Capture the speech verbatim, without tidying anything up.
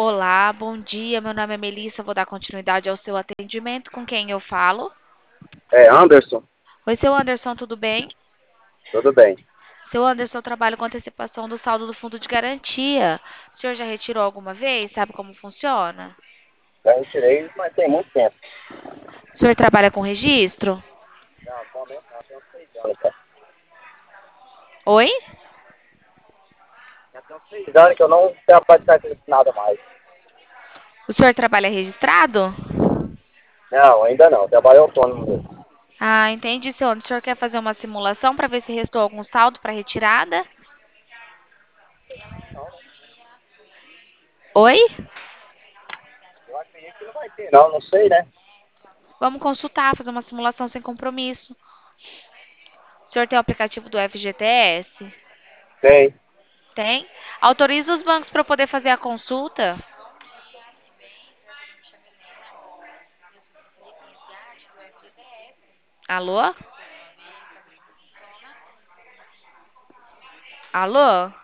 Olá, bom dia. Meu nome é Melissa. Vou dar continuidade ao seu atendimento. Com quem eu falo? É, Anderson, Oi, seu Anderson, tudo bem? tudo bem. Seu Anderson, eu trabalho com antecipação do saldo do fundo de garantia. O senhor já retirou alguma vez? Sabe como funciona? Já retirei, mas tem muito tempo. O senhor trabalha com registro? Não, atualmente não, tem uns seis anos, cara. Oi? Já tem uns seis anos que eu não trabalho de carteira assinada mais. O senhor trabalha registrado? Não, ainda não, trabalho autônomo mesmo. Ah, entendi, seu Anderson. O senhor quer fazer uma simulação para ver se restou algum saldo para retirada? Não, né? Oi? Eu acredito que não vai ter, não, não sei, né? Vamos consultar, fazer uma simulação sem compromisso. O senhor tem o aplicativo do F G T S? Tem. Tem? Autoriza os bancos para poder fazer a consulta? Alô? Alô?